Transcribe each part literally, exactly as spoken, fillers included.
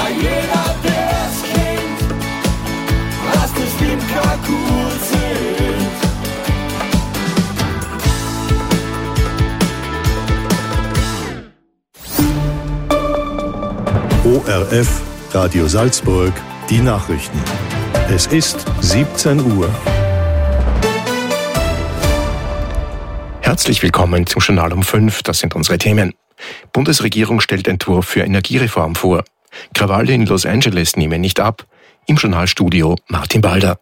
jeder, der es kennt, was das Windkalkul sind. O R F, Radio Salzburg, die Nachrichten. Es ist siebzehn Uhr. Herzlich willkommen zum Journal um fünf. Das sind unsere Themen. Bundesregierung stellt Entwurf für Energiereform vor. Krawalle in Los Angeles nehmen nicht ab. Im Journalstudio Martin Balder.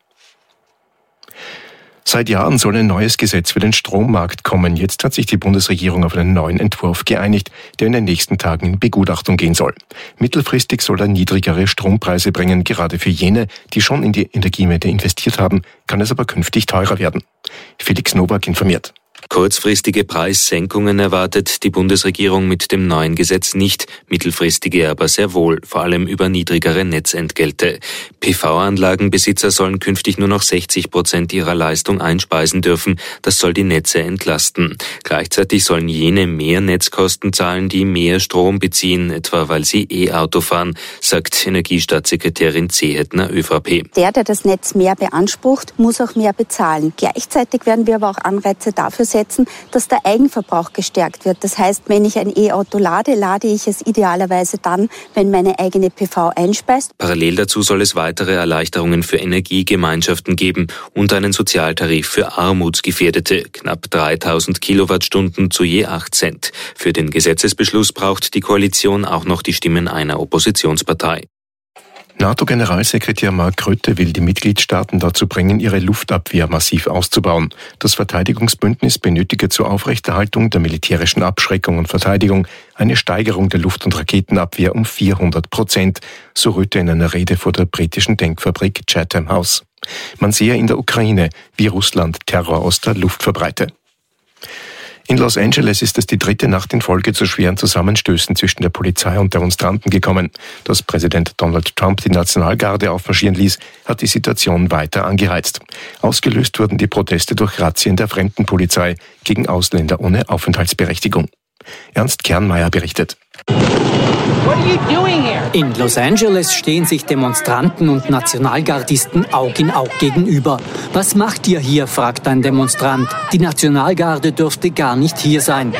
Seit Jahren soll ein neues Gesetz für den Strommarkt kommen. Jetzt hat sich die Bundesregierung auf einen neuen Entwurf geeinigt, der in den nächsten Tagen in Begutachtung gehen soll. Mittelfristig soll er niedrigere Strompreise bringen. Gerade für jene, die schon in die Energiewende investiert haben, kann es aber künftig teurer werden. Felix Nowak informiert. Kurzfristige Preissenkungen erwartet die Bundesregierung mit dem neuen Gesetz nicht, mittelfristige aber sehr wohl, vor allem über niedrigere Netzentgelte. P V-Anlagenbesitzer sollen künftig nur noch sechzig Prozent ihrer Leistung einspeisen dürfen, das soll die Netze entlasten. Gleichzeitig sollen jene mehr Netzkosten zahlen, die mehr Strom beziehen, etwa weil sie E-Auto fahren, sagt Energiestaatssekretärin Zehetner, ÖVP. Der, der das Netz mehr beansprucht, muss auch mehr bezahlen. Gleichzeitig werden wir aber auch Anreize dafür setzen, dass der Eigenverbrauch gestärkt wird. Das heißt, wenn ich ein E-Auto lade, lade ich es idealerweise dann, wenn meine eigene P V einspeist. Parallel dazu soll es weitere Erleichterungen für Energiegemeinschaften geben und einen Sozialtarif für Armutsgefährdete, knapp dreitausend Kilowattstunden zu je acht Cent. Für den Gesetzesbeschluss braucht die Koalition auch noch die Stimmen einer Oppositionspartei. NATO-Generalsekretär Mark Rutte will die Mitgliedstaaten dazu bringen, ihre Luftabwehr massiv auszubauen. Das Verteidigungsbündnis benötige zur Aufrechterhaltung der militärischen Abschreckung und Verteidigung eine Steigerung der Luft- und Raketenabwehr um vierhundert Prozent, so Rutte in einer Rede vor der britischen Denkfabrik Chatham House. Man sehe in der Ukraine, wie Russland Terror aus der Luft verbreite. In Los Angeles ist es die dritte Nacht in Folge zu schweren Zusammenstößen zwischen der Polizei und Demonstranten gekommen. Dass Präsident Donald Trump die Nationalgarde aufmarschieren ließ, hat die Situation weiter angeheizt. Ausgelöst wurden die Proteste durch Razzien der Fremdenpolizei gegen Ausländer ohne Aufenthaltsberechtigung. Ernst Kernmeier berichtet. In Los Angeles stehen sich Demonstranten und Nationalgardisten Aug in Aug gegenüber. Was macht ihr hier, fragt ein Demonstrant. Die Nationalgarde dürfte gar nicht hier sein.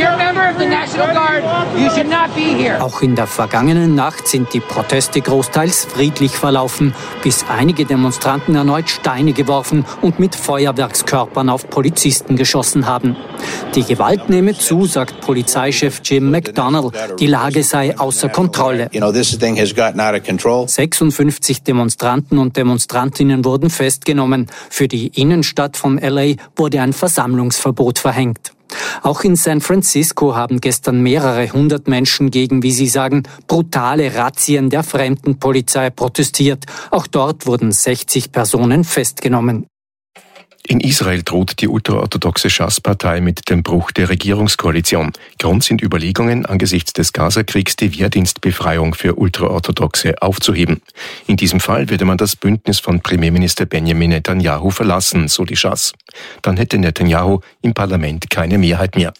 Auch in der vergangenen Nacht sind die Proteste großteils friedlich verlaufen, bis einige Demonstranten erneut Steine geworfen und mit Feuerwerkskörpern auf Polizisten geschossen haben. Die Gewalt nehme zu, sagt Polizeichef Jim McDonnell. Die Lage sei außer Kontrolle. sechsundfünfzig Demonstranten und Demonstrantinnen wurden festgenommen. Für die Innenstadt von L A wurde ein Versammlungsverbot verhängt. Auch in San Francisco haben gestern mehrere hundert Menschen gegen, wie sie sagen, brutale Razzien der Fremdenpolizei protestiert. Auch dort wurden sechzig Personen festgenommen. In Israel droht die ultraorthodoxe Schass-Partei mit dem Bruch der Regierungskoalition. Grund sind Überlegungen, angesichts des Gazakriegs die Wehrdienstbefreiung für Ultraorthodoxe aufzuheben. In diesem Fall würde man das Bündnis von Premierminister Benjamin Netanyahu verlassen, so die Schass. Dann hätte Netanyahu im Parlament keine Mehrheit mehr.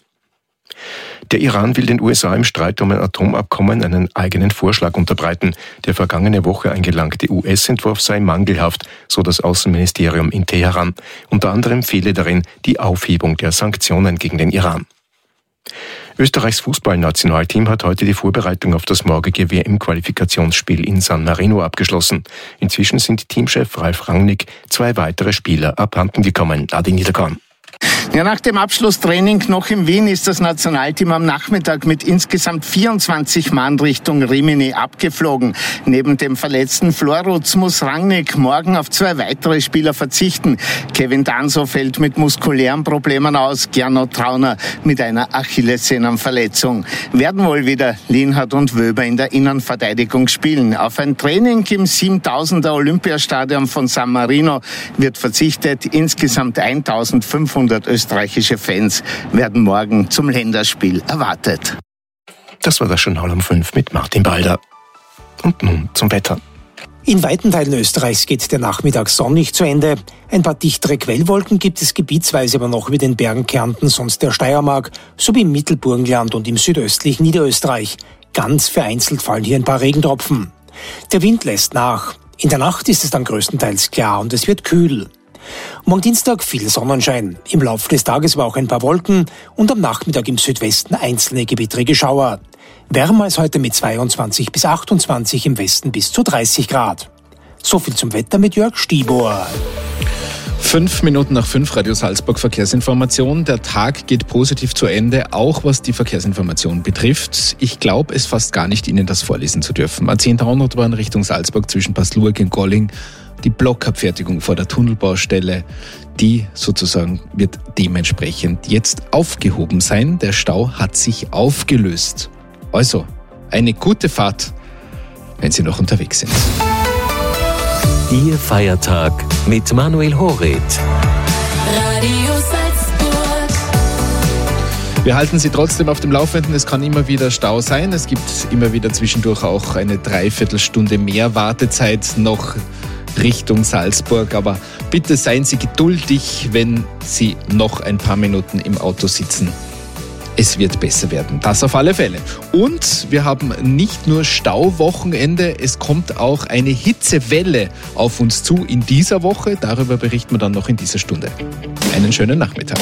Der Iran will den U S A im Streit um ein Atomabkommen einen eigenen Vorschlag unterbreiten. Der vergangene Woche eingelangte U S-Entwurf sei mangelhaft, so das Außenministerium in Teheran. Unter anderem fehle darin die Aufhebung der Sanktionen gegen den Iran. Österreichs Fußballnationalteam hat heute die Vorbereitung auf das morgige W M-Qualifikationsspiel in San Marino abgeschlossen. Inzwischen sind Teamchef Ralf Rangnick zwei weitere Spieler abhanden gekommen. Adi Niederkorn. Ja, nach dem Abschlusstraining noch in Wien ist das Nationalteam am Nachmittag mit insgesamt vierundzwanzig Mann Richtung Rimini abgeflogen. Neben dem verletzten Florutz muss Rangnick morgen auf zwei weitere Spieler verzichten. Kevin Danso fällt mit muskulären Problemen aus, Gernot Trauner mit einer Achillessehnenverletzung. Werden wohl wieder Lienhardt und Wöber in der Innenverteidigung spielen. Auf ein Training im siebentausender Olympiastadion von San Marino wird verzichtet. Insgesamt eintausendfünfhundert österreichische Fans werden morgen zum Länderspiel erwartet. Das war das Journal um fünf mit Martin Balder. Und nun zum Wetter. In weiten Teilen Österreichs geht der Nachmittag sonnig zu Ende. Ein paar dichtere Quellwolken gibt es gebietsweise aber noch über den Bergen Kärntens und der Steiermark, sowie im Mittelburgenland und im südöstlichen Niederösterreich. Ganz vereinzelt fallen hier ein paar Regentropfen. Der Wind lässt nach. In der Nacht ist es dann größtenteils klar und es wird kühl. Morgen Dienstag viel Sonnenschein. Im Laufe des Tages aber auch ein paar Wolken und am Nachmittag im Südwesten einzelne gewittrige Schauer. Wärmer als heute mit zweiundzwanzig bis achtundzwanzig, im Westen bis zu dreißig Grad. So viel zum Wetter mit Jörg Stibor. Fünf Minuten nach fünf, Radio Salzburg Verkehrsinformation. Der Tag geht positiv zu Ende, auch was die Verkehrsinformation betrifft. Ich glaube es fast gar nicht, Ihnen das vorlesen zu dürfen. A zehn Autobahn Richtung Salzburg zwischen Pasluag und Golling. Die Blockabfertigung vor der Tunnelbaustelle, die sozusagen wird dementsprechend jetzt aufgehoben sein. Der Stau hat sich aufgelöst. Also, eine gute Fahrt, wenn Sie noch unterwegs sind. Ihr Feiertag mit Manuel Horet. Radio Salzburg. Wir halten Sie trotzdem auf dem Laufenden. Es kann immer wieder Stau sein. Es gibt immer wieder zwischendurch auch eine Dreiviertelstunde mehr Wartezeit noch Richtung Salzburg. Aber bitte seien Sie geduldig, wenn Sie noch ein paar Minuten im Auto sitzen. Es wird besser werden, das auf alle Fälle. Und wir haben nicht nur Stauwochenende, es kommt auch eine Hitzewelle auf uns zu in dieser Woche. Darüber berichten wir dann noch in dieser Stunde. Einen schönen Nachmittag.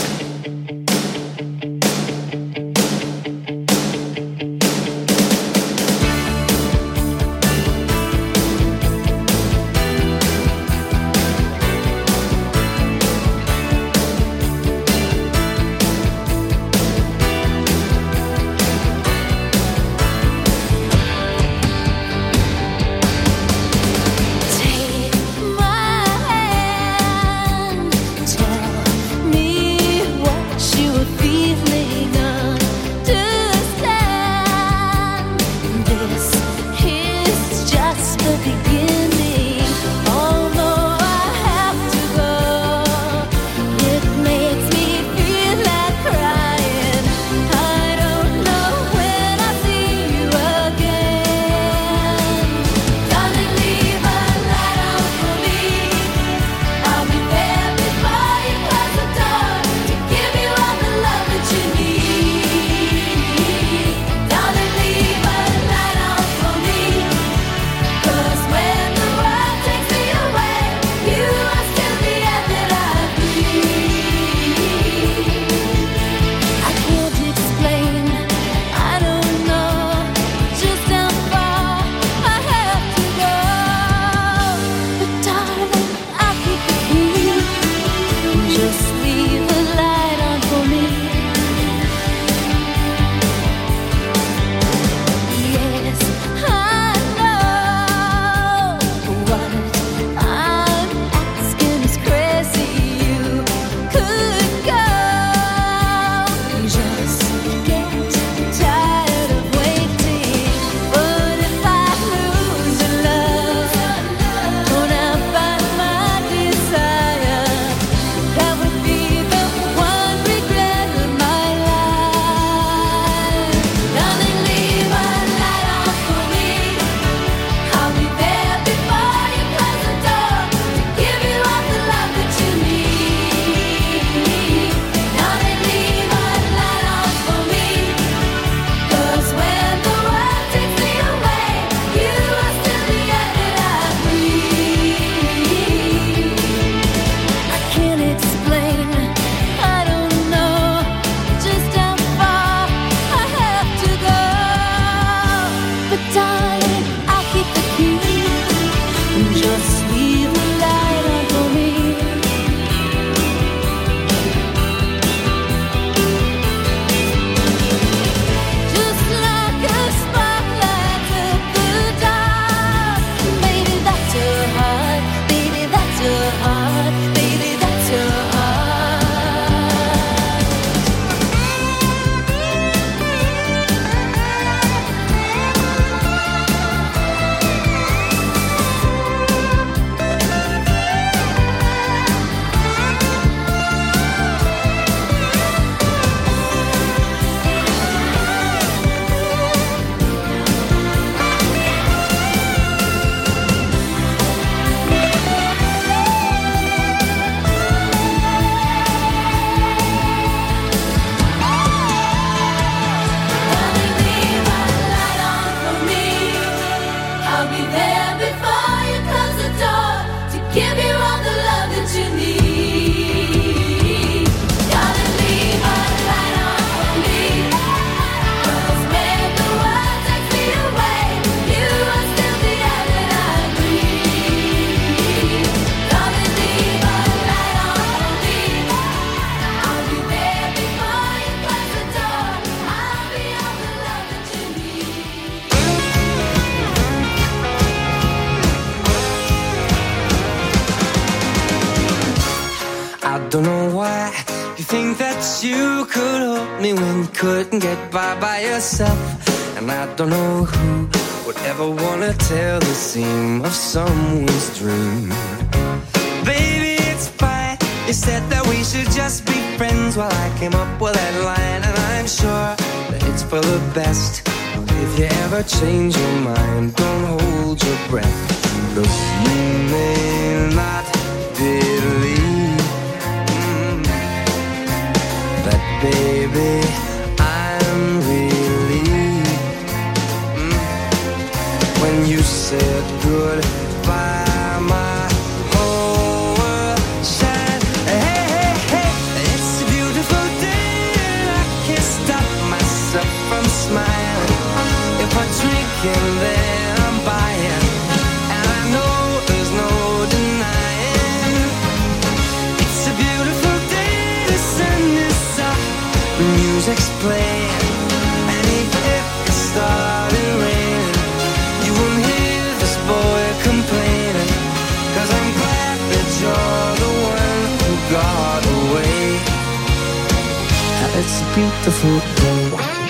think that you could hold me when you couldn't get by by yourself. And I don't know who would ever wanna tell the seam of someone's dream. Baby, it's fine. You said that we should just be friends while I came up with that line. And I'm sure that it's for the best. If you ever change your mind, don't hold your breath. 'Cause you may not believe mm, that, baby, I'm relieved mm, when you said goodbye, my whole world shined. Hey, hey, hey, it's a beautiful day and I can't stop myself from smiling. If I drink and then I'm buying, and I know there's no denying. It's a beautiful day, the sun is up, the music's playing, and even if it started raining, you won't hear this boy complaining. 'Cause I'm glad that you're the one who got away. It's a beautiful day.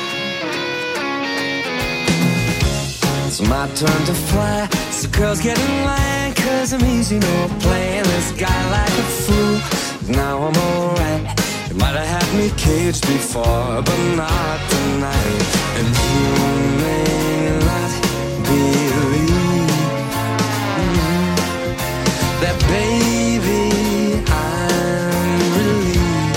It's my turn to fly, so girls get in line, 'cause I'm easy, no playing this guy like a fool. Now I'm alright. You might have had me caged before, but not tonight. And you may not believe mm, that, baby, I'm relieved.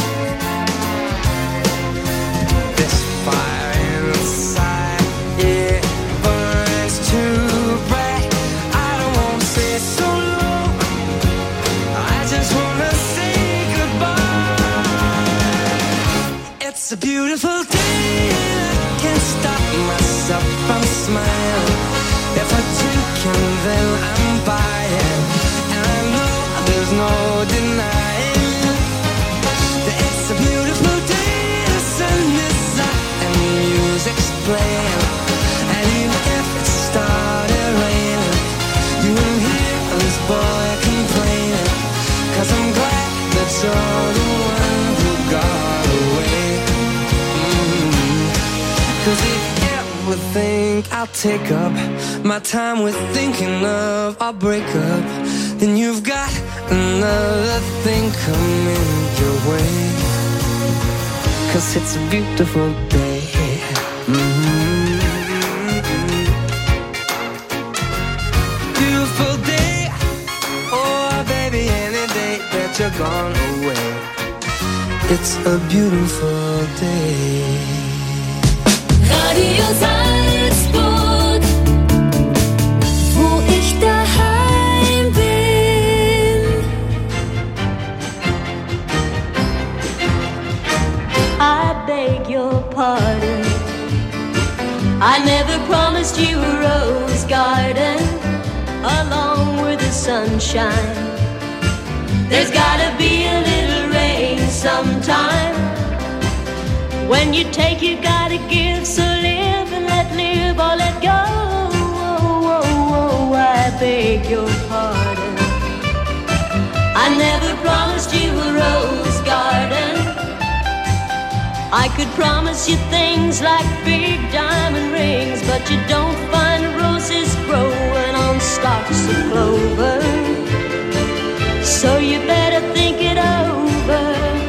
This fire inside, yeah, burns too bright. I don't wanna stay so long, I just wanna say goodbye. It's a beautiful day and I can't stop myself from smiling. If I drink and then I'm buying, and I know there's no denying that it's a beautiful day. The sun is up and the music's playing, and even if it started raining, you won't hear this boy complaining. 'Cause I'm glad that you're the one who got away. Mm-hmm. 'Cause if you ever think I'll take up my time with thinking of our breakup, then you've got another thing coming your way. 'Cause it's a beautiful day. Mm-hmm. Beautiful day. Oh, baby, any day that you're gone away, it's a beautiful day. Radio Salzburg, wo ich daheim bin. I beg your pardon, I never promised you a rose garden along with the sunshine. There's gotta be a little rain sometime. When you take, you gotta give, so live and let live or let go. Oh, oh, oh, I beg your pardon, I never promised you a rose garden. I could promise you things like big diamond rings, but you don't find roses growing on stalks of clover. So you better think it over.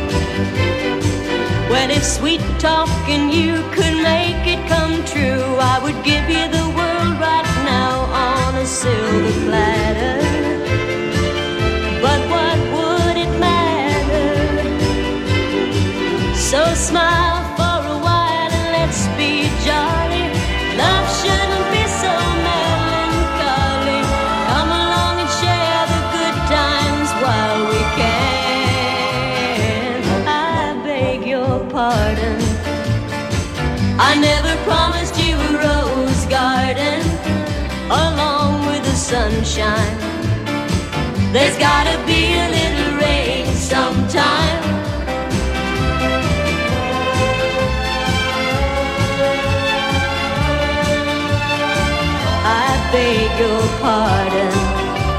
Well, if sweet talking you could make it come true, I would give you the world right now on a silver platter. But what would it matter? So smile for a while and let's be jolly. Love shouldn't be so melancholy. Come along and share the good times while we can. I beg your pardon, I never promised you a rose garden along with the sunshine. There's gotta be a little rain sometime. I beg your pardon,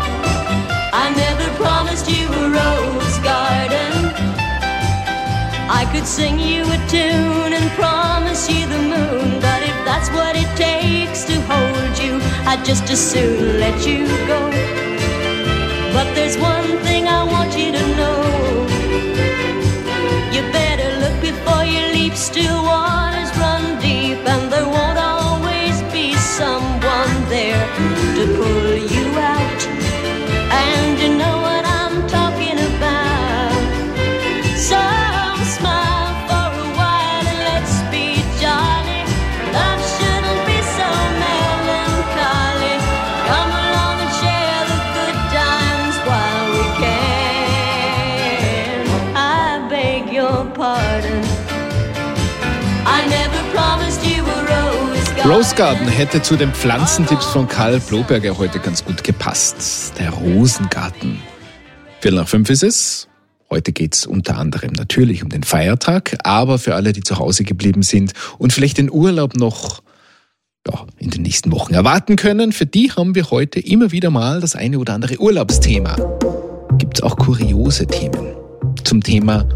I never promised you a rose garden could sing you a tune and promise you the moon, but if that's what it takes to hold you, I'd just as soon let you go. But there's one thing I want you to know. You better look before you leap, still waters run deep, and there won't always be someone there to pull you out. And you know what I'm talking about. So smile for a while and let's be jolly. Love shouldn't be so melancholy. Come along and share the good times while we can. I beg your pardon, I never promised you a rose garden. Rose Garden hätte zu den Pflanzentipps von Karl Bloberger heute ganz gut gepasst. Der Rosengarten. Viertel nach fünf ist es. Heute geht es unter anderem natürlich um den Feiertag, aber für alle, die zu Hause geblieben sind und vielleicht den Urlaub noch ja, in den nächsten Wochen erwarten können, für die haben wir heute immer wieder mal das eine oder andere Urlaubsthema. Gibt es auch kuriose Themen zum Thema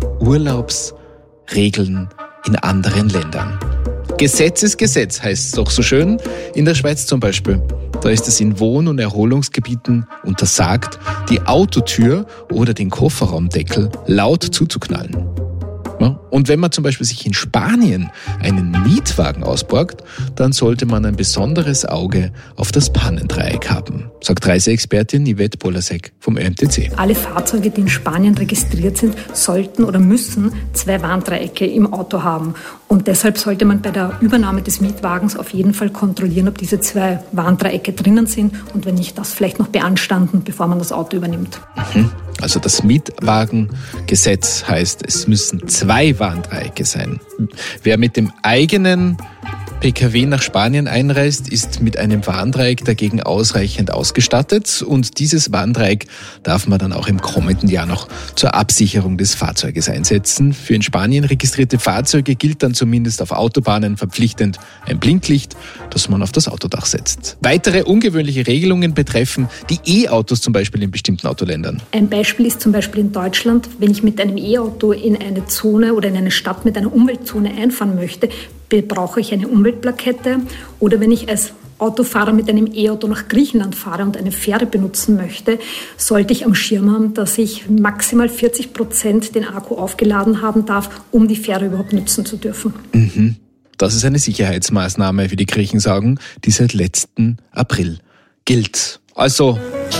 Urlaubsregeln in anderen Ländern. Gesetz ist Gesetz, heißt es doch so schön. In der Schweiz zum Beispiel. Da ist es in Wohn- und Erholungsgebieten untersagt, die Autotür oder den Kofferraumdeckel laut zuzuknallen. Ja? Und wenn man zum Beispiel sich in Spanien einen Mietwagen ausborgt, dann sollte man ein besonderes Auge auf das Pannendreieck haben, sagt Reiseexpertin Yvette Bolasek vom Ö M T C. Alle Fahrzeuge, die in Spanien registriert sind, sollten oder müssen zwei Warndreiecke im Auto haben. Und deshalb sollte man bei der Übernahme des Mietwagens auf jeden Fall kontrollieren, ob diese zwei Warndreiecke drinnen sind und wenn nicht, das vielleicht noch beanstanden, bevor man das Auto übernimmt. Mhm. Also das Mietwagengesetz heißt, es müssen zwei Warndreiecke sein. Wer mit dem eigenen P K W nach Spanien einreist, ist mit einem Warndreieck dagegen ausreichend ausgestattet und dieses Warndreieck darf man dann auch im kommenden Jahr noch zur Absicherung des Fahrzeuges einsetzen. Für in Spanien registrierte Fahrzeuge gilt dann zumindest auf Autobahnen verpflichtend ein Blinklicht, das man auf das Autodach setzt. Weitere ungewöhnliche Regelungen betreffen die E-Autos zum Beispiel in bestimmten Autoländern. Ein Beispiel ist zum Beispiel in Deutschland, wenn ich mit einem E-Auto in eine Zone oder in eine Stadt mit einer Umweltzone einfahren möchte, brauche ich eine Umweltplakette, oder wenn ich als Autofahrer mit einem E-Auto nach Griechenland fahre und eine Fähre benutzen möchte, sollte ich am Schirm haben, dass ich maximal vierzig Prozent den Akku aufgeladen haben darf, um die Fähre überhaupt nutzen zu dürfen. Mhm. Das ist eine Sicherheitsmaßnahme, wie die Griechen sagen, die seit letzten April gilt. Also,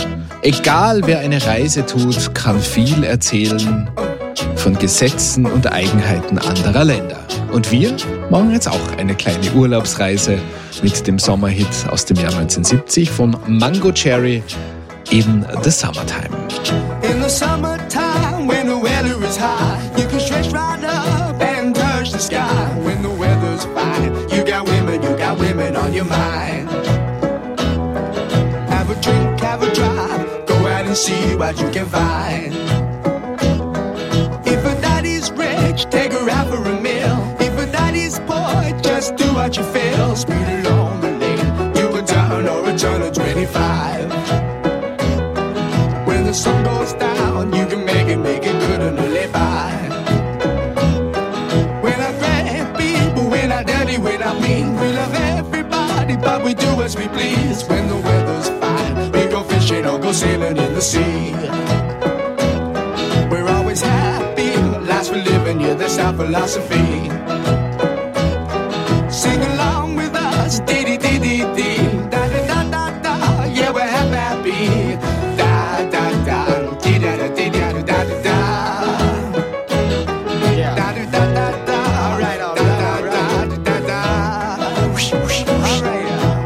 egal wer eine Reise tut, kann viel erzählen von Gesetzen und Eigenheiten anderer Länder. Und wir machen jetzt auch eine kleine Urlaubsreise mit dem Sommerhit aus dem Jahr neunzehnhundertsiebzig von Mango Cherry, eben The Summertime. In the summertime, when the weather is high, you can stretch right up and touch the sky. When the weather's fine, you got women, you got women on your mind. Have a drink, have a drive, go out and see what you can find. If a daddy's rich, take her out for a meal. If a daddy's poor, just do what you feel. Speed along the lane, you can turn or a turn of twenty-five. When the sun goes down, you can make it, make it good and live by. When I grab people, when I dirty, when I mean, we love everybody, but we do as we please. When the weather's fine, we go fishing or go sailing in the sea. We're always happy, lives we're living, yeah, that's our philosophy. Sing along with us, dee dee dee dee dee, da da da da da, yeah, we're happy, happy, da da da, dee da da dee da da da da, yeah, da da da da da, all right, all right, all right, da da da, whoosh whoosh, all right.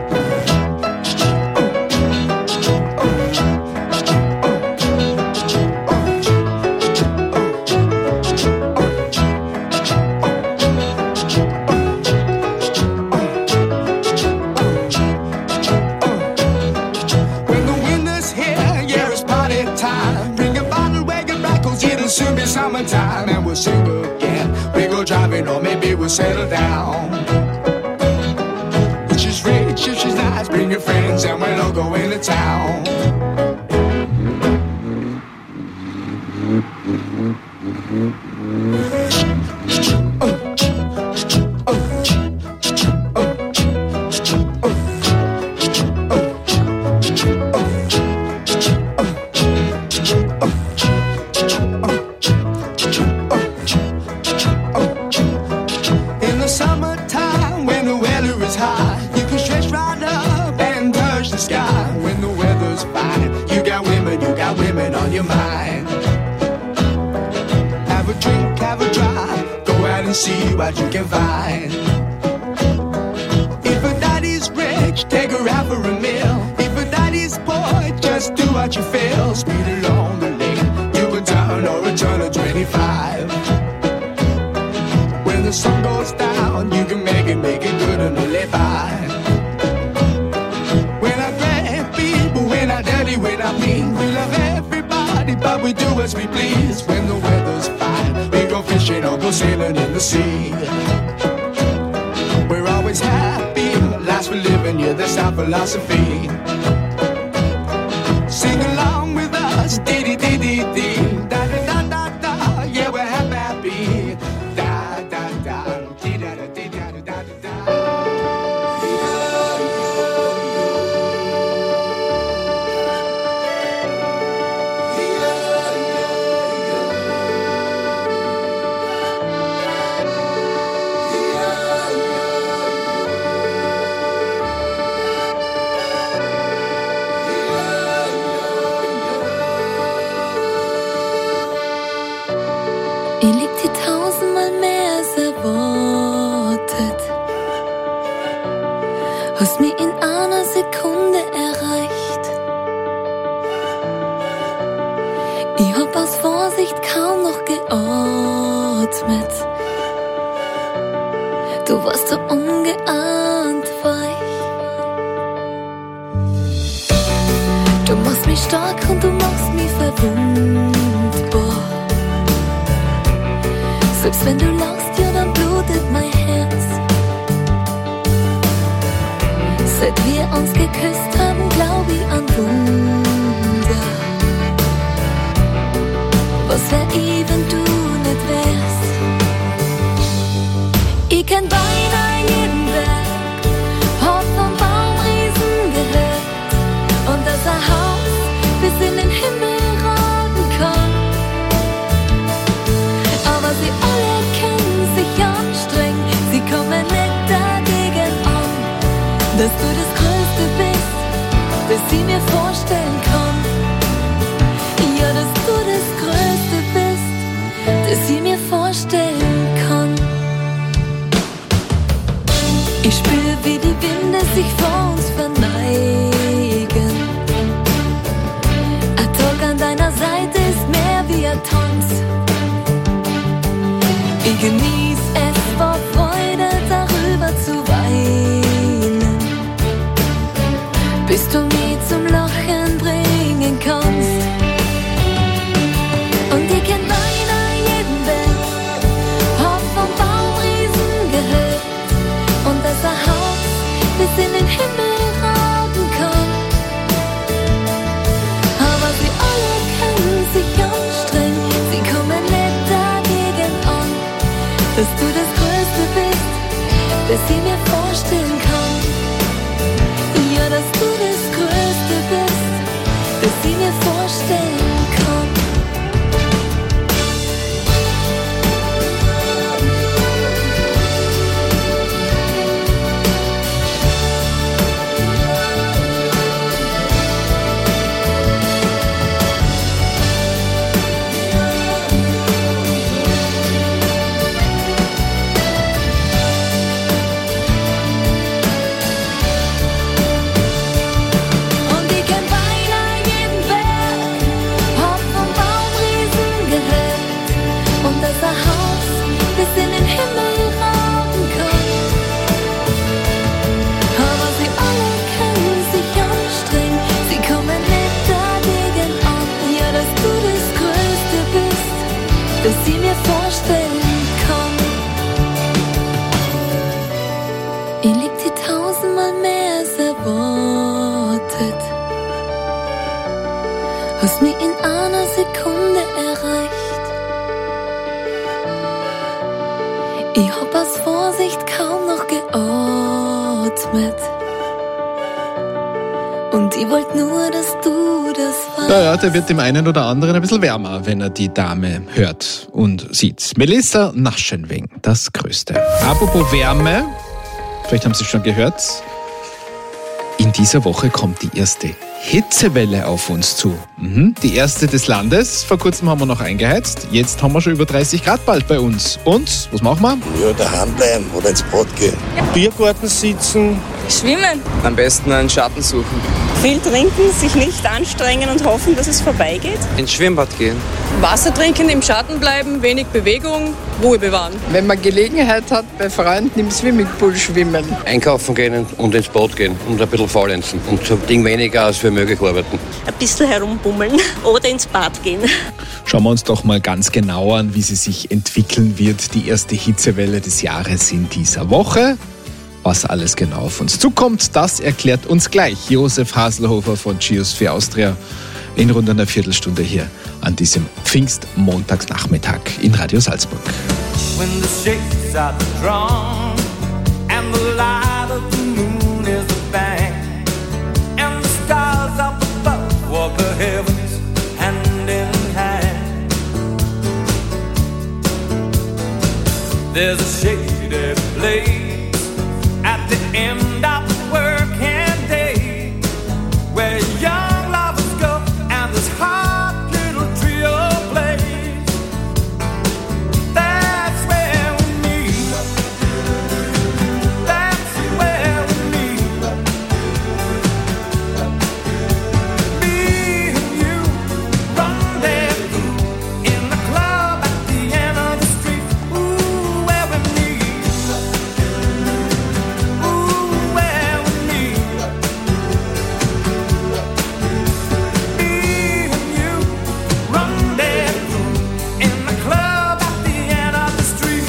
Soon be summertime and we'll sing again. We go driving or maybe we'll settle down. If she's rich, if she's nice, bring your friends and we'll all go into town. and see what you can find. If a daddy's rich, take her out for a meal. If a daddy's poor, just do what you feel. Speed along the lane, you can turn or return to twenty-five. When the sun goes down, you can make it, make it good and live by. We're not great people, we're not dirty, we're not mean. We love everybody, but we do as we please. When the weather's fine, we go fishing or go sailing in the sea. We're always happy, life's for living, yeah, that's our philosophy. Sing along with us, dee dee dee dee dee, da da da da da, yeah, we're happy, happy, da da da, dee da da dee da da da da. Ihr liegt hier tausendmal mehr als erwartet. Hast mich in einer Sekunde erreicht. Ich hab aus Vorsicht kaum noch geatmet. Du warst so ungeahnt weich. Du machst mich stark und du machst mich verwundbar. Selbst wenn du lachst, ja, dann blutet mein Herz. Seit wir uns geküsst haben, glaub ich an Wunder. Was wär ich, wenn du nicht wärst? Ich kenn beinahe jeden Berg, hab vom Baumriesen gehört. Und dass ein Haus bis in den Himmel ragen kann. Aber sie alle können sich anstrengen, sie kommen nicht dagegen an, dass du das Größte bist, das ich mir vorstellen kann. Ja, dass du das Größte bist, das ich mir vorstellen kann. Ich spür, wie die Winde sich vor uns verneigen. Ein Tag an deiner Seite ist mehr wie ein Tanz. Ich genieß es vor Freude, darüber zu weinen, bis du mich zum Lachen bringen kannst. Und ich kenn beinahe jeden Berg, hab vom Baumriesen gehört. Und dass ein Haus bis in den Himmel ragen kann. Aber sie alle können sich anstrengen, sie kommen nicht dagegen an, dass du das Größte bist, das ich mir vorstellen kann. Ja, dass du das Größte bist, das ich mir vorstellen kann. Das ich mir vorstellen kann. Ihr liegt hier tausendmal mehr als erwartet. Hast mich in einer Sekunde erreicht. Ich hab aus Vorsicht kaum noch geatmet. Und ich wollt nur, dass du das weißt. Ja, ja, der wird dem einen oder anderen ein bisschen wärmer, wenn er die Dame hört und sieht. Melissa Naschenweng, das Größte. Apropos Wärme, vielleicht haben Sie es schon gehört, in dieser Woche kommt die erste Hitzewelle auf uns zu. Mhm. Die erste des Landes. Vor kurzem haben wir noch eingeheizt. Jetzt haben wir schon über dreißig Grad bald bei uns. Und, was machen wir? Ja, daheim bleiben oder ins Bad gehen. Im Biergarten sitzen. Schwimmen. Am besten einen Schatten suchen. Viel trinken, sich nicht anstrengen und hoffen, dass es vorbeigeht. Ins Schwimmbad gehen. Wasser trinken, im Schatten bleiben, wenig Bewegung, Ruhe bewahren. Wenn man Gelegenheit hat, bei Freunden im Swimmingpool schwimmen. Einkaufen gehen und ins Bad gehen und ein bisschen faulenzen und so Ding weniger als für möglich arbeiten. Ein bisschen herumbummeln oder ins Bad gehen. Schauen wir uns doch mal ganz genau an, wie sie sich entwickeln wird. Die erste Hitzewelle des Jahres in dieser Woche. Was alles genau auf uns zukommt, das erklärt uns gleich Josef Haselhofer von Geosphere Austria in rund einer Viertelstunde hier an diesem Pfingstmontagsnachmittag in Radio Salzburg. When the shades are drawn and the light of the moon is a bang and the stars up above walk the heavens hand in hand. There's a shaded place at the end of the working day where young lovers go and this hot little trio plays. That's where we meet. That's where we meet. Me and you rendezvous in the club at the end of the street. Ooh, where we meet. Ooh, where we meet. Me and you rendezvous in the club at the end of the street.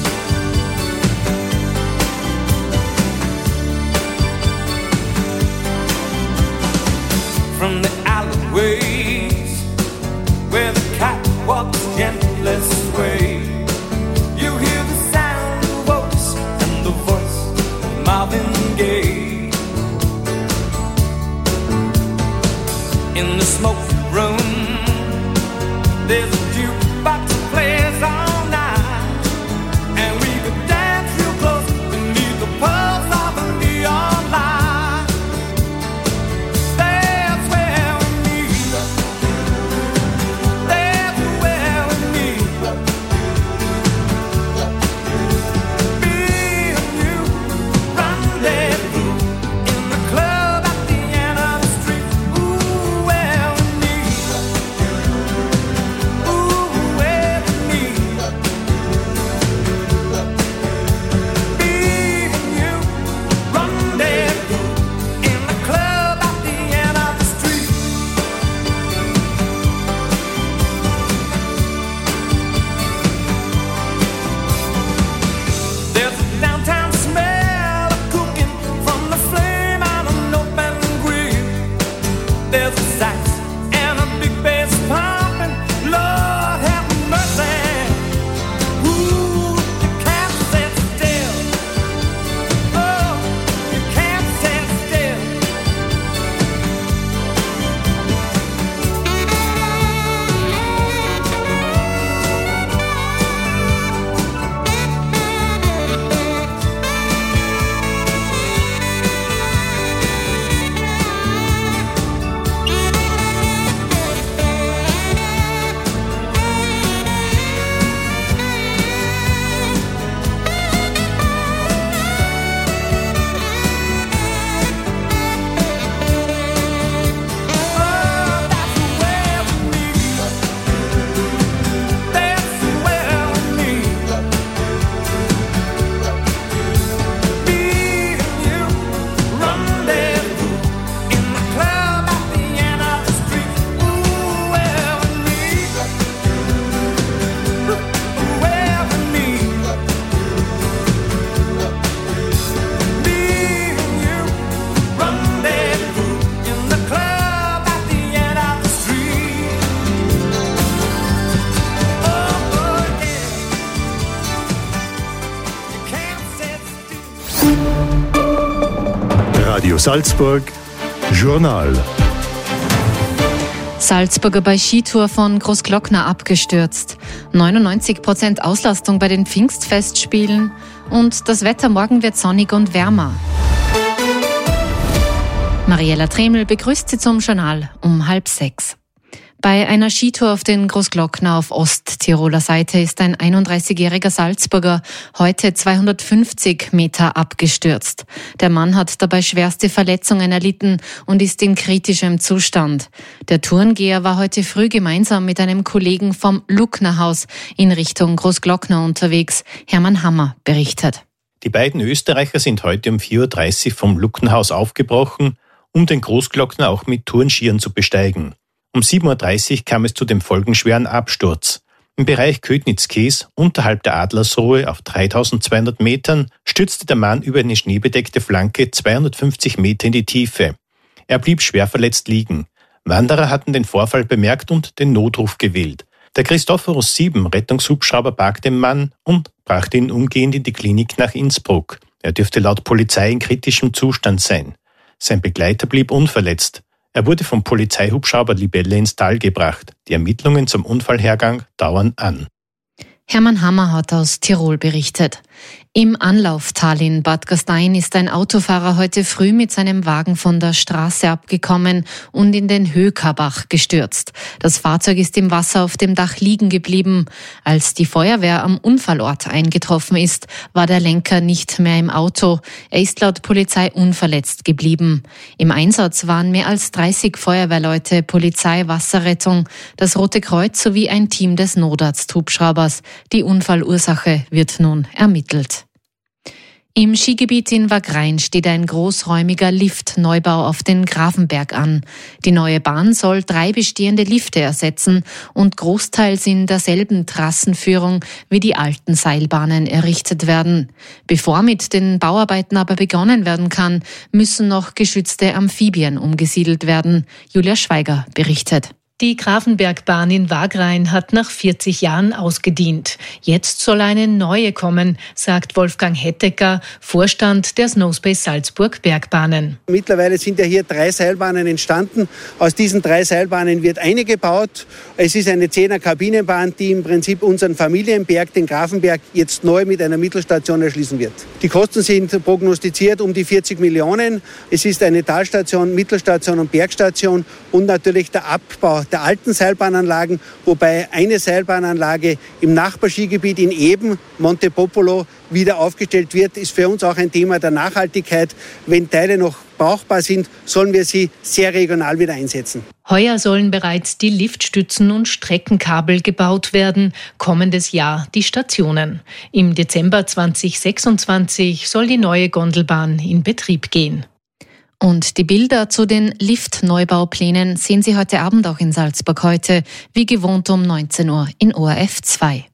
From the alleyways where the cat walks gently sway, you hear the sound of Otis and the voice of Marvin Gaye. In the smoke room, there's a jukebox that plays all night, and we could dance real close beneath the pulse of a neon light. That's where we meet. That's where we meet. Me and you rendezvous in the club at the end of the street. Ooh, where we meet. Ooh, where we meet. Me and you rendezvous in the club at the end of the street. There's a downtown smell of cooking from the flame on an open grill. There's a sax and a big bass pumping. Lord have mercy. Ooh, you can't sit still. Oh, you can't sit still. Radio Salzburg, Journal. Salzburger bei Skitour von Großglockner abgestürzt. neunundneunzig Prozent Auslastung bei den Pfingstfestspielen. Und das Wetter morgen wird sonnig und wärmer. Mariella Tremel begrüßt Sie zum Journal um halb sechs. Bei einer Skitour auf den Großglockner auf Osttiroler Seite ist ein einunddreißigjähriger Salzburger heute zweihundertfünfzig Meter abgestürzt. Der Mann hat dabei schwerste Verletzungen erlitten und ist in kritischem Zustand. Der Tourengeher war heute früh gemeinsam mit einem Kollegen vom Lucknerhaus in Richtung Großglockner unterwegs. Hermann Hammer berichtet. Die beiden Österreicher sind heute um vier Uhr dreißig vom Lucknerhaus aufgebrochen, um den Großglockner auch mit Tourenskiern zu besteigen. Um sieben Uhr dreißig kam es zu dem folgenschweren Absturz. Im Bereich Ködnitz-Kees, unterhalb der Adlersruhe auf dreitausendzweihundert Metern, stürzte der Mann über eine schneebedeckte Flanke zweihundertfünfzig Meter in die Tiefe. Er blieb schwer verletzt liegen. Wanderer hatten den Vorfall bemerkt und den Notruf gewählt. Der Christophorus sieben Rettungshubschrauber barg den Mann und brachte ihn umgehend in die Klinik nach Innsbruck. Er dürfte laut Polizei in kritischem Zustand sein. Sein Begleiter blieb unverletzt. Er wurde vom Polizeihubschrauber Libelle ins Tal gebracht. Die Ermittlungen zum Unfallhergang dauern an. Hermann Hammer hat aus Tirol berichtet. Im Anlauftal in Bad Gastein ist ein Autofahrer heute früh mit seinem Wagen von der Straße abgekommen und in den Hökerbach gestürzt. Das Fahrzeug ist im Wasser auf dem Dach liegen geblieben. Als die Feuerwehr am Unfallort eingetroffen ist, war der Lenker nicht mehr im Auto. Er ist laut Polizei unverletzt geblieben. Im Einsatz waren mehr als dreißig Feuerwehrleute, Polizei, Wasserrettung, das Rote Kreuz sowie ein Team des Notarzthubschraubers. Die Unfallursache wird nun ermittelt. Im Skigebiet in Wagrain steht ein großräumiger Liftneubau auf den Grafenberg an. Die neue Bahn soll drei bestehende Lifte ersetzen und großteils in derselben Trassenführung wie die alten Seilbahnen errichtet werden. Bevor mit den Bauarbeiten aber begonnen werden kann, müssen noch geschützte Amphibien umgesiedelt werden. Julia Schweiger berichtet. Die Grafenbergbahn in Wagrain hat nach vierzig Jahren ausgedient. Jetzt soll eine neue kommen, sagt Wolfgang Hettecker, Vorstand der Snowspace Salzburg Bergbahnen. Mittlerweile sind ja hier drei Seilbahnen entstanden. Aus diesen drei Seilbahnen wird eine gebaut. Es ist eine zehner Kabinenbahn, die im Prinzip unseren Familienberg, den Grafenberg, jetzt neu mit einer Mittelstation erschließen wird. Die Kosten sind prognostiziert um die vierzig Millionen. Es ist eine Talstation, Mittelstation und Bergstation und natürlich der Abbau der alten Seilbahnanlagen, wobei eine Seilbahnanlage im Nachbarskigebiet in Eben, Monte Popolo, wieder aufgestellt wird, ist für uns auch ein Thema der Nachhaltigkeit. Wenn Teile noch brauchbar sind, sollen wir sie sehr regional wieder einsetzen. Heuer sollen bereits die Liftstützen und Streckenkabel gebaut werden, kommendes Jahr die Stationen. Im Dezember zweitausendsechsundzwanzig soll die neue Gondelbahn in Betrieb gehen. Und die Bilder zu den Lift-Neubauplänen sehen Sie heute Abend auch in Salzburg heute, wie gewohnt um neunzehn Uhr in O R F zwei.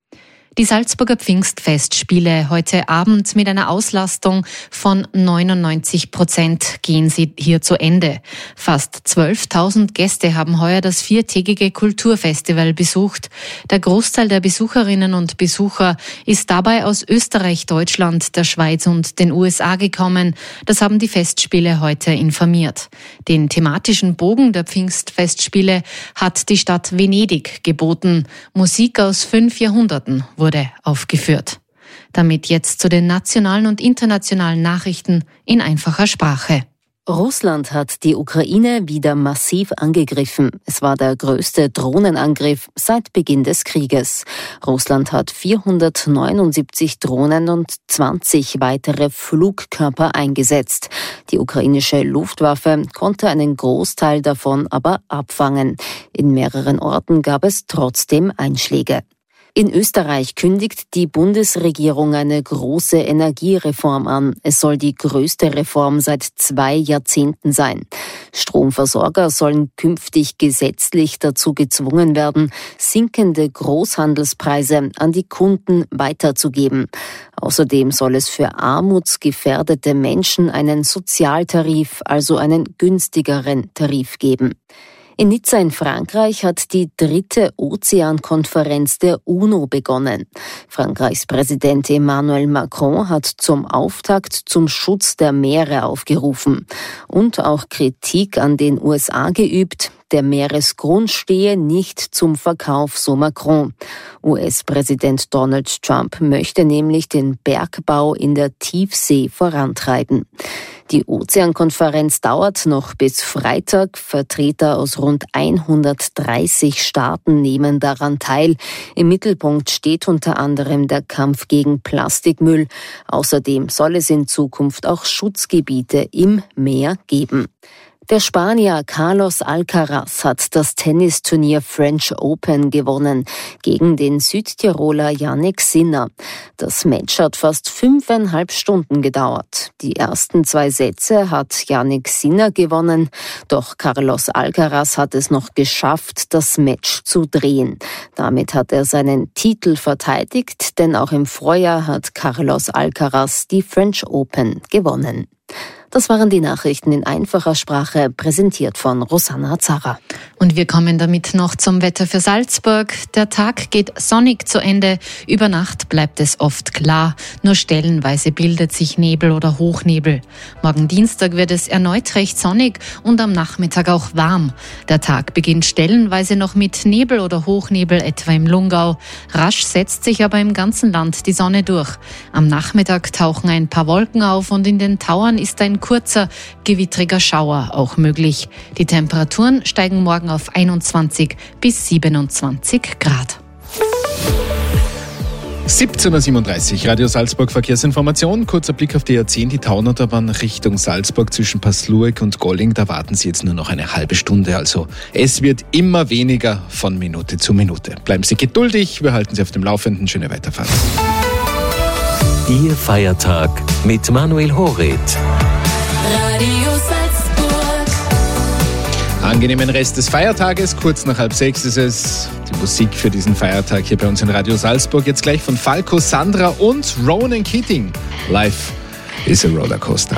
Die Salzburger Pfingstfestspiele heute Abend mit einer Auslastung von neunundneunzig Prozent gehen sie hier zu Ende. Fast zwölftausend Gäste haben heuer das viertägige Kulturfestival besucht. Der Großteil der Besucherinnen und Besucher ist dabei aus Österreich, Deutschland, der Schweiz und den U S A gekommen. Das haben die Festspiele heute informiert. Den thematischen Bogen der Pfingstfestspiele hat die Stadt Venedig geboten. Musik aus fünf Jahrhunderten wurde wurde aufgeführt. Damit jetzt zu den nationalen und internationalen Nachrichten in einfacher Sprache. Russland hat die Ukraine wieder massiv angegriffen. Es war der größte Drohnenangriff seit Beginn des Krieges. Russland hat vierhundertneunundsiebzig Drohnen und zwanzig weitere Flugkörper eingesetzt. Die ukrainische Luftwaffe konnte einen Großteil davon aber abfangen. In mehreren Orten gab es trotzdem Einschläge. In Österreich kündigt die Bundesregierung eine große Energiereform an. Es soll die größte Reform seit zwei Jahrzehnten sein. Stromversorger sollen künftig gesetzlich dazu gezwungen werden, sinkende Großhandelspreise an die Kunden weiterzugeben. Außerdem soll es für armutsgefährdete Menschen einen Sozialtarif, also einen günstigeren Tarif geben. In Nizza in Frankreich hat die dritte Ozeankonferenz der UNO begonnen. Frankreichs Präsident Emmanuel Macron hat zum Auftakt zum Schutz der Meere aufgerufen und auch Kritik an den U S A geübt. der Meeresgrund stehe nicht zum Verkauf, so Macron. U S-Präsident Donald Trump möchte nämlich den Bergbau in der Tiefsee vorantreiben. Die Ozeankonferenz dauert noch bis Freitag. Vertreter aus rund hundertdreißig Staaten nehmen daran teil. Im Mittelpunkt steht unter anderem der Kampf gegen Plastikmüll. Außerdem soll es in Zukunft auch Schutzgebiete im Meer geben. Der Spanier Carlos Alcaraz hat das Tennisturnier French Open gewonnen gegen den Südtiroler Jannik Sinner. Das Match hat fast fünfeinhalb Stunden gedauert. Die ersten zwei Sätze hat Jannik Sinner gewonnen, doch Carlos Alcaraz hat es noch geschafft, das Match zu drehen. Damit hat er seinen Titel verteidigt, denn auch im Vorjahr hat Carlos Alcaraz die French Open gewonnen. Das waren die Nachrichten in einfacher Sprache, präsentiert von Rosanna Zarra. Und wir kommen damit noch zum Wetter für Salzburg. Der Tag geht sonnig zu Ende. Über Nacht bleibt es oft klar. Nur stellenweise bildet sich Nebel oder Hochnebel. Morgen Dienstag wird es erneut recht sonnig und am Nachmittag auch warm. Der Tag beginnt stellenweise noch mit Nebel oder Hochnebel, etwa im Lungau. Rasch setzt sich aber im ganzen Land die Sonne durch. Am Nachmittag tauchen ein paar Wolken auf und in den Tauern ist ein kurzer, gewittriger Schauer auch möglich. Die Temperaturen steigen morgen auf einundzwanzig bis siebenundzwanzig Grad. siebzehn Uhr siebenunddreißig, Radio Salzburg Verkehrsinformation. Kurzer Blick auf die A zehn, die Taunautobahn Richtung Salzburg zwischen Paslueck und Golling. Da warten Sie jetzt nur noch eine halbe Stunde. Also es wird immer weniger von Minute zu Minute. Bleiben Sie geduldig, wir halten Sie auf dem Laufenden. Schöne Weiterfahrt. Ihr Feiertag mit Manuel Horet. Radio Salzburg. Angenehmen Rest des Feiertages. Kurz nach halb sechs ist es. Die Musik für diesen Feiertag hier bei uns in Radio Salzburg. Jetzt gleich von Falco, Sandra und Ronan Keating. Life is a Rollercoaster.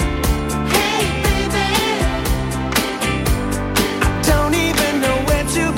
Don't even know where to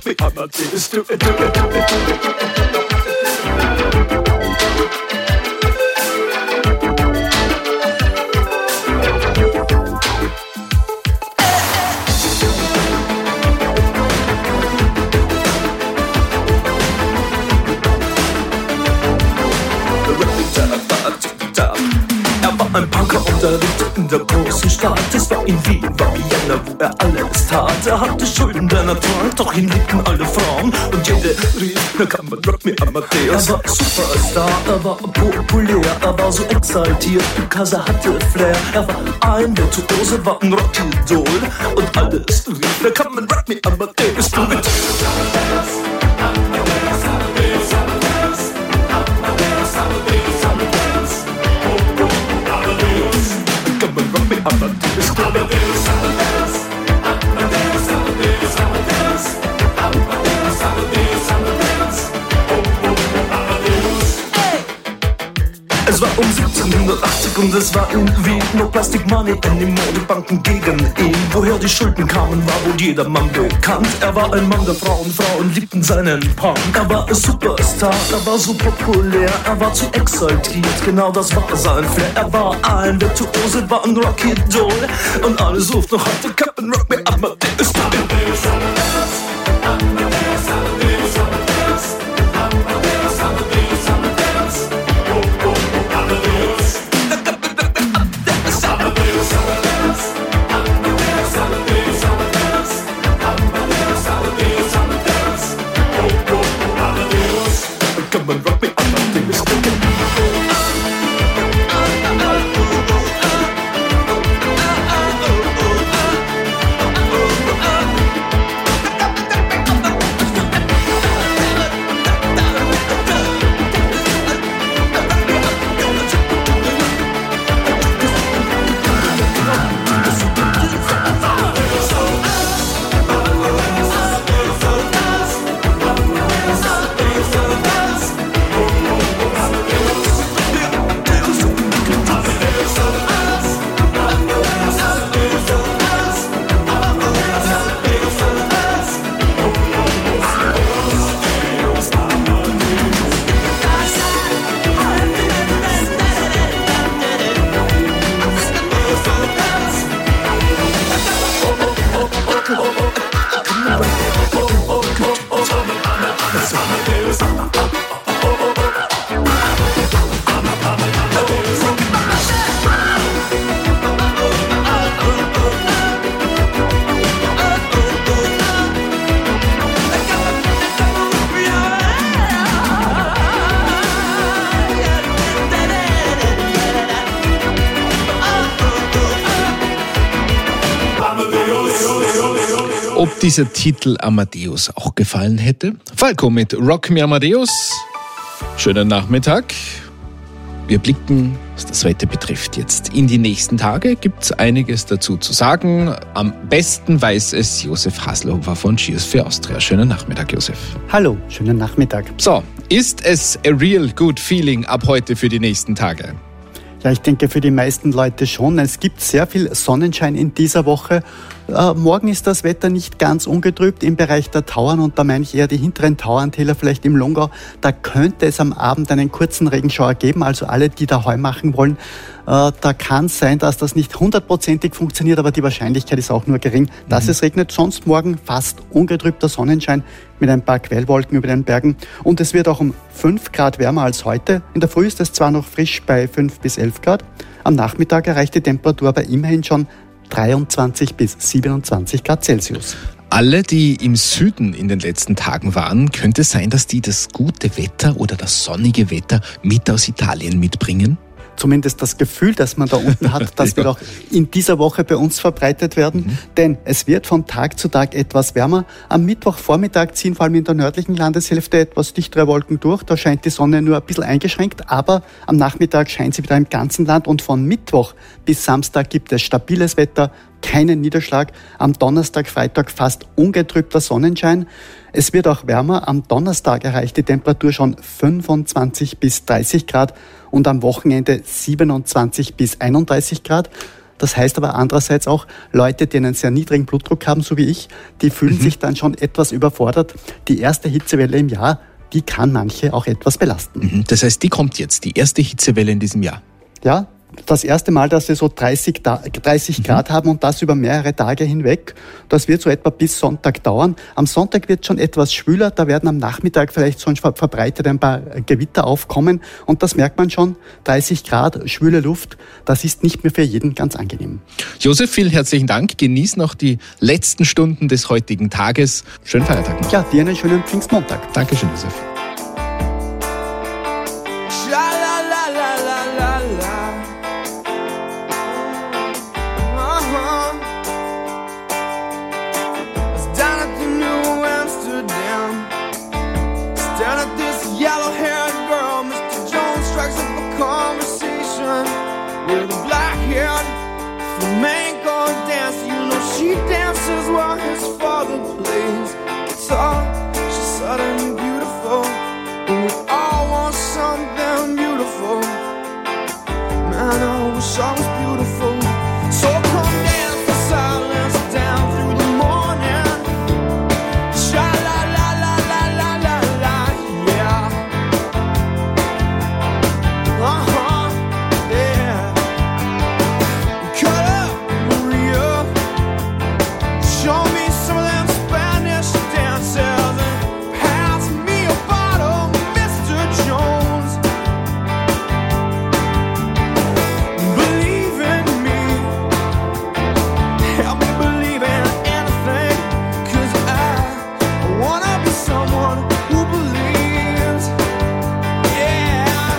me Amadeus. Do it, do it, do it, do it. Ein Punker und er lebte in der großen Stadt. Es war in Wien, war Vienna, wo er alles tat. Er hatte Schulden, der Natur, doch ihn liebten alle Frauen. Und jede rief, na kann man rock me Amadeus. Er war Superstar, er war populär, er war so exaltiert, because er hatte Flair. Er war ein Virtuose, war ein Rockidol. Und alles rief, na kann man rock me Amadeus. Du mit Amadeus, Amadeus, Amadeus, Amadeus, Amadeus, Amadeus, Amadeus, Amadeus, Amadeus, Amadeus. Es war um siebzehnhundertachtzig und es war in Wien. No Plastic Money anymore, die Banken gegen ihn. Woher die Schulden kamen, war wohl jedermann bekannt. Er war ein Mann der Frauen, Frauen liebten seinen Punk. Er war ein Superstar, er war so populär, er war zu exaltiert, genau das war sein Flair. Er war ein Virtuose, war ein Rockidol. Und alles ruft noch heute, Captain Rock me Amadeus. Amadeus, Amadeus, Amadeus, Amadeus, Amadeus, Amadeus, Amadeus, Amadeus. Come on, rock me, Amadeus. Ob dieser Titel Amadeus auch gefallen hätte? Falco mit Rock Me Amadeus. Schönen Nachmittag. Wir blicken, was das Wetter betrifft, jetzt in die nächsten Tage. Gibt es einiges dazu zu sagen. Am besten weiß es Josef Haslhofer von Cheers für Austria. Schönen Nachmittag, Josef. Hallo, schönen Nachmittag. So, ist es a real good feeling ab heute für die nächsten Tage? Ja, ich denke für die meisten Leute schon. Es gibt sehr viel Sonnenschein in dieser Woche. Äh, morgen ist das Wetter nicht ganz ungetrübt im Bereich der Tauern und da meine ich eher die hinteren Tauerntäler, vielleicht im Lungau. Da könnte es am Abend einen kurzen Regenschauer geben, also alle, die da Heu machen wollen. Äh, da kann es sein, dass das nicht hundertprozentig funktioniert, aber die Wahrscheinlichkeit ist auch nur gering, dass mhm. es regnet. Sonst morgen fast ungetrübter Sonnenschein mit ein paar Quellwolken über den Bergen. Und es wird auch um fünf Grad wärmer als heute. In der Früh ist es zwar noch frisch bei fünf bis elf Grad. Am Nachmittag erreicht die Temperatur aber immerhin schon dreiundzwanzig bis siebenundzwanzig Grad Celsius. Alle, die im Süden in den letzten Tagen waren, könnte es sein, dass die das gute Wetter oder das sonnige Wetter mit aus Italien mitbringen? Zumindest das Gefühl, das man da unten hat, das ja. wird auch in dieser Woche bei uns verbreitet werden. Mhm. Denn es wird von Tag zu Tag etwas wärmer. Am Mittwochvormittag ziehen vor allem in der nördlichen Landeshälfte etwas dichtere Wolken durch. Da scheint die Sonne nur ein bisschen eingeschränkt. Aber am Nachmittag scheint sie wieder im ganzen Land. Und von Mittwoch bis Samstag gibt es stabiles Wetter, keinen Niederschlag. Am Donnerstag, Freitag fast ungetrübter Sonnenschein. Es wird auch wärmer. Am Donnerstag erreicht die Temperatur schon fünfundzwanzig bis dreißig Grad und am Wochenende siebenundzwanzig bis einunddreißig Grad. Das heißt aber andererseits auch, Leute, die einen sehr niedrigen Blutdruck haben, so wie ich, die fühlen mhm. sich dann schon etwas überfordert. Die erste Hitzewelle im Jahr, die kann manche auch etwas belasten. Mhm. Das heißt, die kommt jetzt, die erste Hitzewelle in diesem Jahr. Ja, das erste Mal, dass wir so dreißig, dreißig Grad mhm. haben und das über mehrere Tage hinweg. Das wird so etwa bis Sonntag dauern. Am Sonntag wird schon etwas schwüler, da werden am Nachmittag vielleicht so verbreitet ein paar Gewitter aufkommen und das merkt man schon, dreißig Grad, schwüle Luft, das ist nicht mehr für jeden ganz angenehm. Josef, vielen herzlichen Dank, genieß noch die letzten Stunden des heutigen Tages. Schönen Feiertag noch. Ja, dir einen schönen Pfingstmontag. Dankeschön, Josef. She dances while his father plays guitar. She's suddenly beautiful, and we all want something beautiful. Man, I wish I was beautiful. So come dance the silence down through the morning. Sha la la la la la la la, yeah. Uh huh, yeah. Cut up, Maria. Show me some of them Spanish dances and pass me a bottle, Mister Jones. Believe in me, help me believe in anything, 'cause I wanna be someone who believes. Yeah,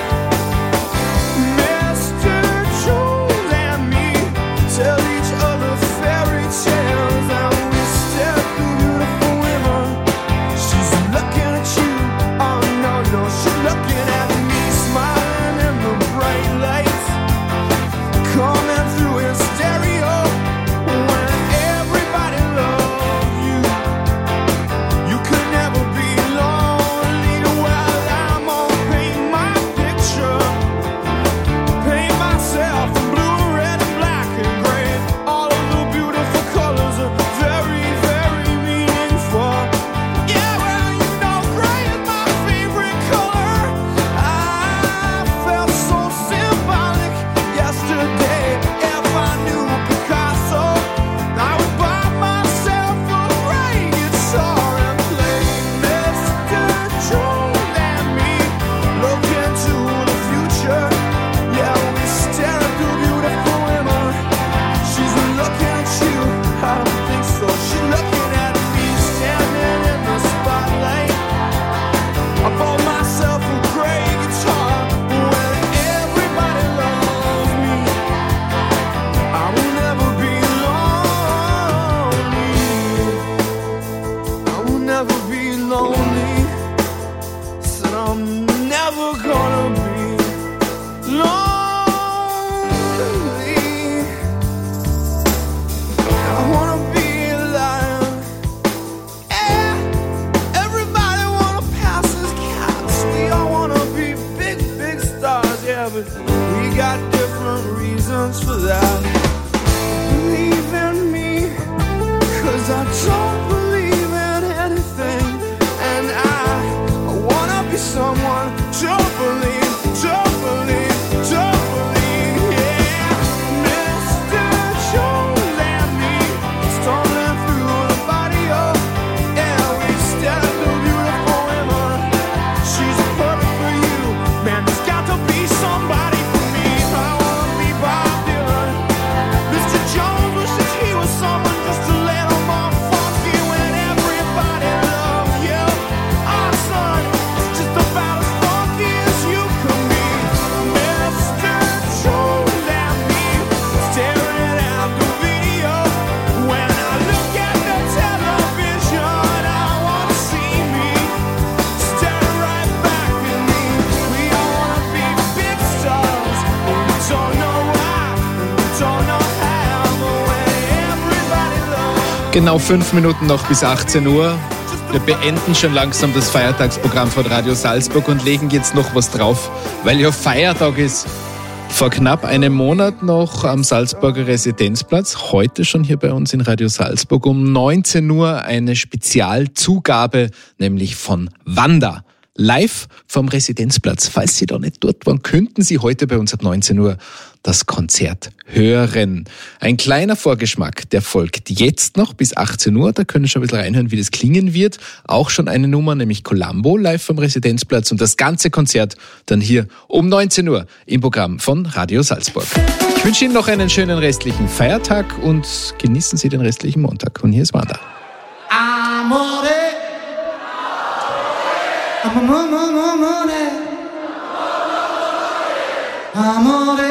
Mister Jones and me tell each other fairy tales, and we stare through beautiful women. She's looking at you, oh no, no, she's looking at me, smiling in the bright lights, coming through in stereo. When everybody loves you, you could never be lonely. Well, I'm gonna paint my picture, paint myself in blue, red, and black and gray. All of the beautiful colors are very, very meaningful. Yeah, well, you know, gray is my favorite color. I felt so symbolic yesterday. If I knew Picasso, I would buy myself a gray guitar and play Mister Jones and me. Look into the future. Yeah, we stare at the beautiful women. She's looking at you, I don't think so. She's looking at me, standing in the spotlight. I bought myself a gray guitar. When everybody loves me, I will never be lonely. I will never be lonely. Said I'm never gonna be lonely. I wanna be a lion. Yeah, everybody wanna pass as cats. We all wanna be big, big stars. Yeah, but we got different reasons for that. Believe in me, 'cause I don't believe in anything. And I, I wanna be someone to believe, to believe, to believe. Yeah, Mister Jones and me, stumbling through the barrio. Yeah, we stare at the beautiful women. She's perfect for you. Man, there's got to be somebody for me. I wanna be Bob Dylan. Mister Jones wishes he was someone just a little more funky when everybody loves you. Our son is just about as funky as you can be. Mister Jones and me, staring at the video. When I look at the television, I wanna see me staring right back at me. We all wanna be big stars, but we don't know why, and we don't know how. But when everybody loves Genau fünf Minuten noch bis achtzehn Uhr. Wir beenden schon langsam das Feiertagsprogramm von Radio Salzburg und legen jetzt noch was drauf, weil ja Feiertag ist. Vor knapp einem Monat noch am Salzburger Residenzplatz, heute schon hier bei uns in Radio Salzburg um neunzehn Uhr eine Spezialzugabe, nämlich von Wanda. Live vom Residenzplatz. Falls Sie da nicht dort waren, könnten Sie heute bei uns ab neunzehn Uhr das Konzert hören. Ein kleiner Vorgeschmack, der folgt jetzt noch bis achtzehn Uhr. Da können Sie schon ein bisschen reinhören, wie das klingen wird. Auch schon eine Nummer, nämlich Columbo, live vom Residenzplatz. Und das ganze Konzert dann hier um neunzehn Uhr im Programm von Radio Salzburg. Ich wünsche Ihnen noch einen schönen restlichen Feiertag und genießen Sie den restlichen Montag. Und hier ist Wanda. Amore. Amore, amore,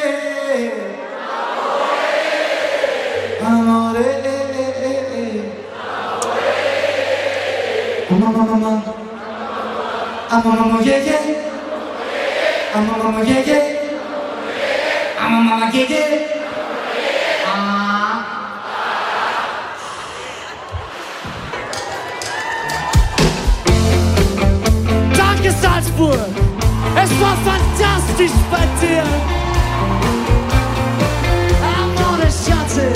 amore, amore, amore, yeah, yeah, amore, yeah, yeah, amore, yeah, yeah. Salzburg, es war fantastisch bei dir. Amore, Schatze.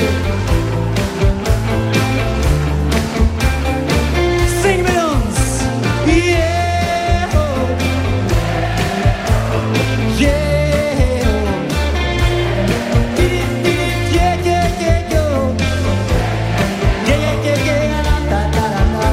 Sing mit uns. Yeah. Yeah. Yeah, yeah, yeah, yeah. Yeah, yeah, yeah, yeah. Da, da, da, da.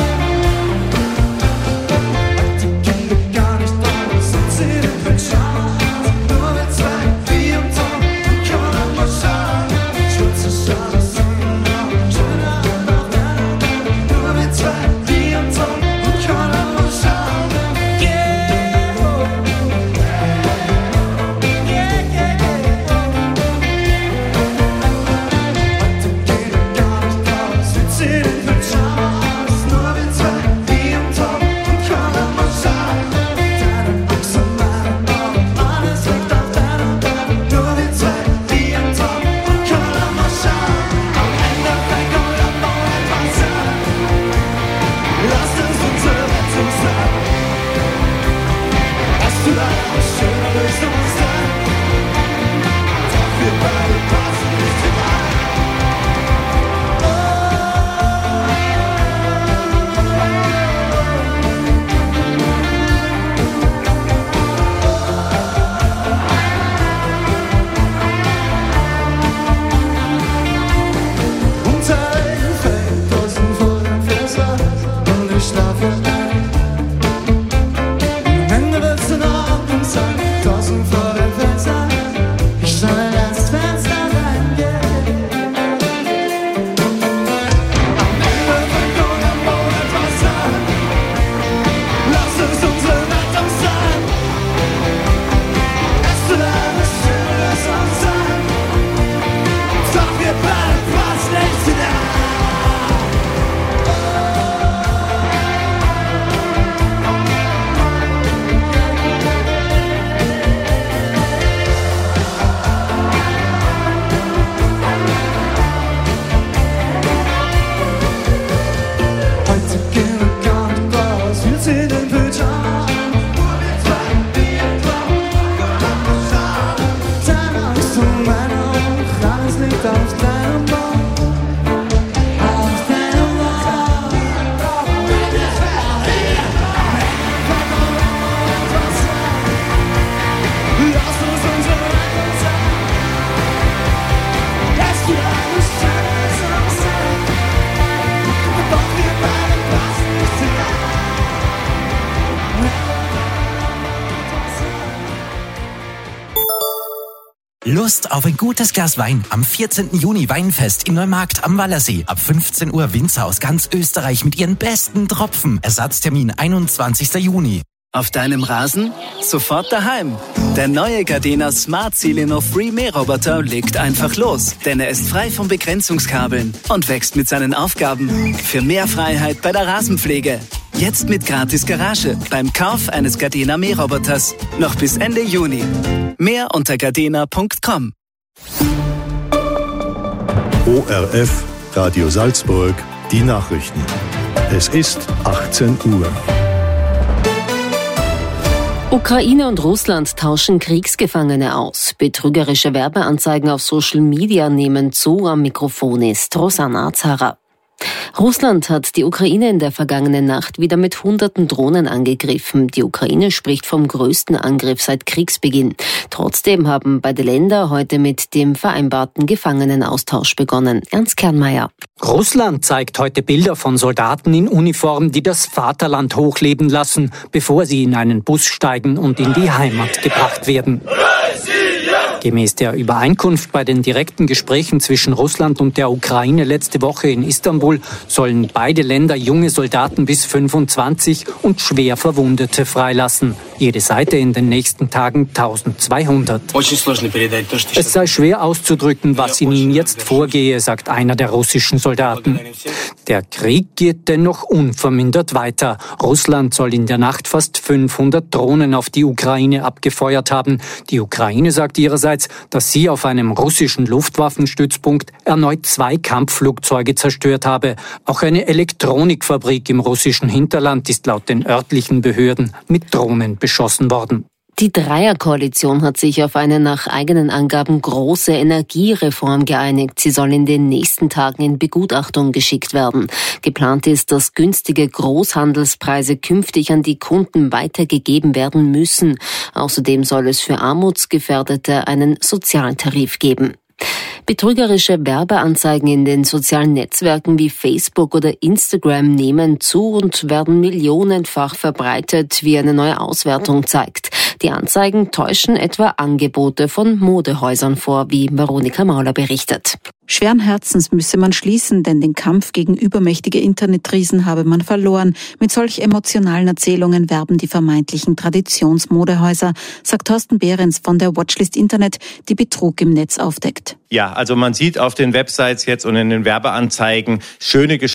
Lust auf ein gutes Glas Wein am vierzehnten Juni Weinfest in Neumarkt am Wallersee. Ab fünfzehn Uhr Winzer aus ganz Österreich mit ihren besten Tropfen. Ersatztermin einundzwanzigsten Juni. Auf deinem Rasen? Sofort daheim. Der neue Gardena Smart Sileno Free Mähroboter legt einfach los, denn er ist frei von Begrenzungskabeln und wächst mit seinen Aufgaben. Für mehr Freiheit bei der Rasenpflege. Jetzt mit gratis Garage beim Kauf eines Gardena Mähroboters. Noch bis Ende Juni. Mehr unter gardena punkt com. O R F, Radio Salzburg, die Nachrichten. Es ist achtzehn Uhr. Ukraine und Russland tauschen Kriegsgefangene aus. Betrügerische Werbeanzeigen auf Social Media nehmen zu. Am Mikrofon ist Rosanna Azara. Russland hat die Ukraine in der vergangenen Nacht wieder mit hunderten Drohnen angegriffen. Die Ukraine spricht vom größten Angriff seit Kriegsbeginn. Trotzdem haben beide Länder heute mit dem vereinbarten Gefangenenaustausch begonnen. Ernst Kernmeier. Russland zeigt heute Bilder von Soldaten in Uniform, die das Vaterland hochleben lassen, bevor sie in einen Bus steigen und in die Heimat gebracht werden. Gemäß der Übereinkunft bei den direkten Gesprächen zwischen Russland und der Ukraine letzte Woche in Istanbul sollen beide Länder junge Soldaten bis fünfundzwanzig und schwer Verwundete freilassen. Jede Seite in den nächsten Tagen eintausendzweihundert. Es sei schwer auszudrücken, was in ihnen jetzt vorgehe, sagt einer der russischen Soldaten. Der Krieg geht dennoch unvermindert weiter. Russland soll in der Nacht fast fünfhundert Drohnen auf die Ukraine abgefeuert haben. Die Ukraine sagt ihrerseits, dass sie auf einem russischen Luftwaffenstützpunkt erneut zwei Kampfflugzeuge zerstört habe. Auch eine Elektronikfabrik im russischen Hinterland ist laut den örtlichen Behörden mit Drohnen beschossen worden. Die Dreierkoalition hat sich auf eine nach eigenen Angaben große Energiereform geeinigt. Sie soll in den nächsten Tagen in Begutachtung geschickt werden. Geplant ist, dass günstige Großhandelspreise künftig an die Kunden weitergegeben werden müssen. Außerdem soll es für Armutsgefährdete einen Sozialtarif geben. Betrügerische Werbeanzeigen in den sozialen Netzwerken wie Facebook oder Instagram nehmen zu und werden millionenfach verbreitet, wie eine neue Auswertung zeigt. Die Anzeigen täuschen etwa Angebote von Modehäusern vor, wie Veronika Mauler berichtet. Schweren Herzens müsse man schließen, denn den Kampf gegen übermächtige Internetriesen habe man verloren. Mit solch emotionalen Erzählungen werben die vermeintlichen Traditionsmodehäuser, sagt Thorsten Behrens von der Watchlist Internet, die Betrug im Netz aufdeckt. Ja, also man sieht auf den Websites jetzt und in den Werbeanzeigen schöne Geschichten